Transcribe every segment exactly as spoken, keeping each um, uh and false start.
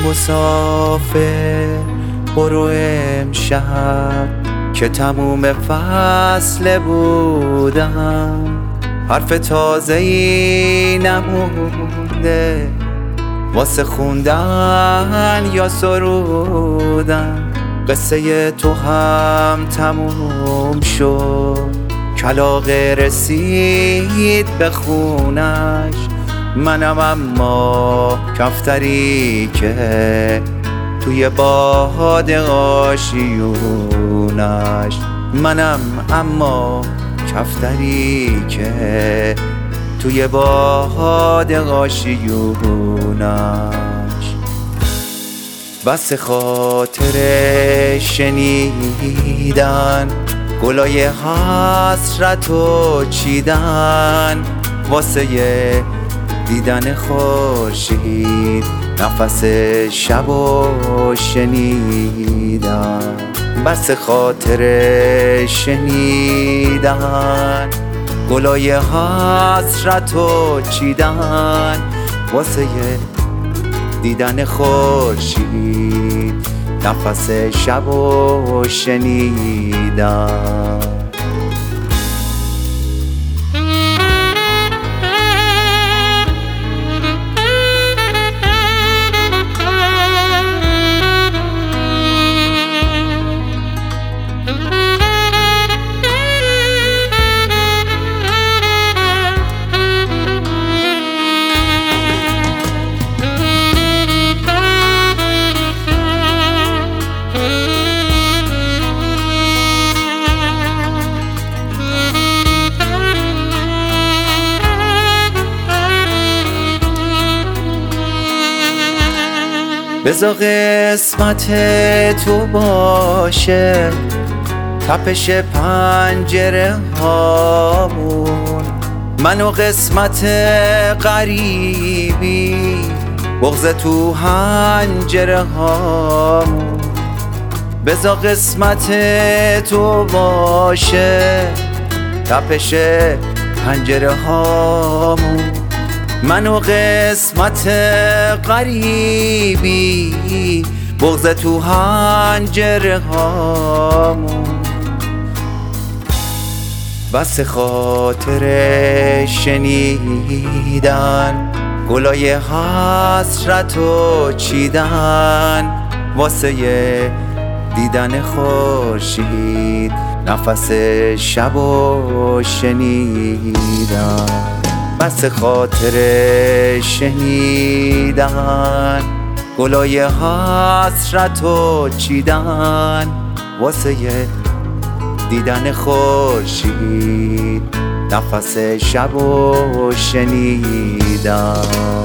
مسافر برو امشب که تموم فصل بودم، حرف تازه‌ای نمونده واسه خوندن یا سرودن. قصه تو هم تموم شد، کلاغه رسید به خونش، منم اما کفتری که توی باد آشیونش، منم اما کفتری که توی باد آشیونش. بس خاطر شنیدن گلای حسرت و چیدن، واسه دیدن خورشید نفس شب و شنیدن. بس خاطر شنیدن گلای حسرت و چیدن، واسه دیدن خورشید نفس شب و شنیدن. بذار قسمت تو باشه تپش پنجره هامون، من و قسمت غریبی بغض تو حنجره هامون. بذار قسمت تو باشه تپش پنجره هامون، من و قسمت غریبی بغض تو حنجره هامون. بس خاطر شنیدن گلای حسرت و چیدن، واسه دیدن خورشید نفس شب و شنیدن. بس خاطر شنیدن گلای حسرت و چیدن، واسه دیدن خورشید نفس شب و شنیدن.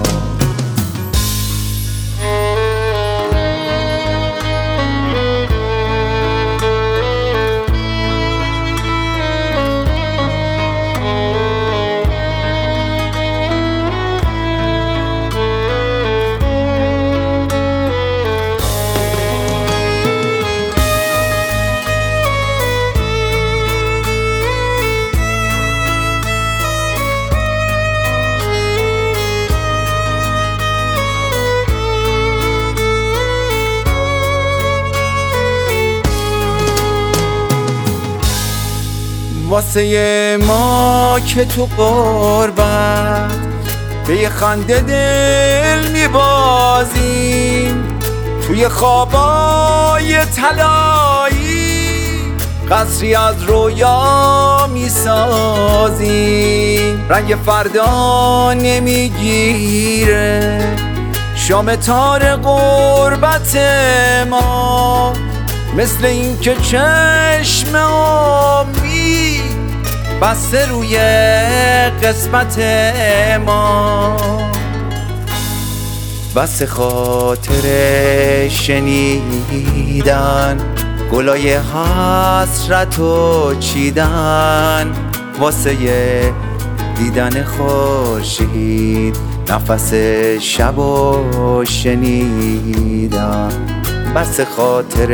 واسه ما که تو قربت به یه خنده دل میبازیم، توی خوابای طلایی قصری از رویا میسازیم. رنگ فردا نمیگیره شام تار قربت ما، مثل این که چشم امید بسته روی قسمت ما. بس خاطر شنیدن گلای حسرت و چیدن، واسه دیدن خورشید نفس شب و شنیدن. بس خاطر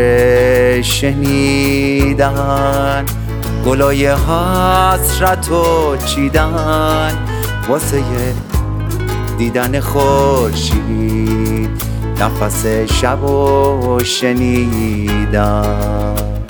شنیدن گلای حسرت و چیدن، واسه دیدن خورشید نفس شب و شنیدم.